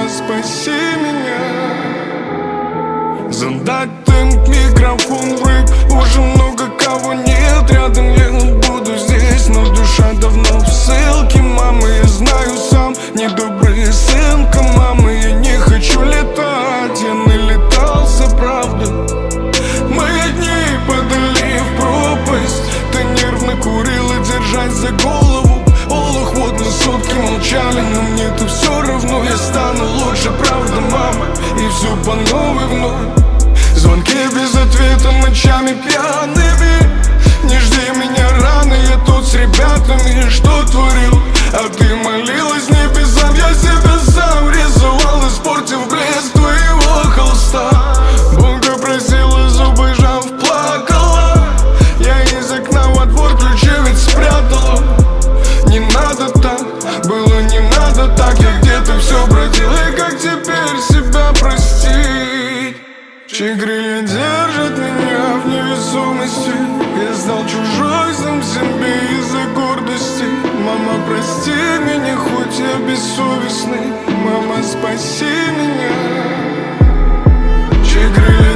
спаси меня. Задать темп, микрофон в рэп. Уже много кого нет рядом, я буду здесь, но душа давно в ссылке. Мама, я знаю сам, недобрый сынка. Мама, я не хочу летать, я налетался, правда. Мои дни падали в пропасть. Ты нервно курила, держась за голову. Олух, вот на сутки молчали, но мне-то все равно. Я стану лучше, правда, мама, и все по новой вновь. Звонки без ответа, ночами пьяными. Не жди меня рано, я тут с ребятами. Что творил, а ты молилась небесам. Я себя сам рисовал, испортив блеск твоего холста. Бога просила, зубы жав, плакала. Я из окна во двор ключи ведь спрятала. Не надо так, было не надо так. Я где-то все бродил, и как теперь себя простить? Чьи крылья держат меня в невесомости? Я стал чужой сам себе из-за гордости. Мама, прости меня, хоть я бессовестный. Мама, спаси меня. Чьи крылья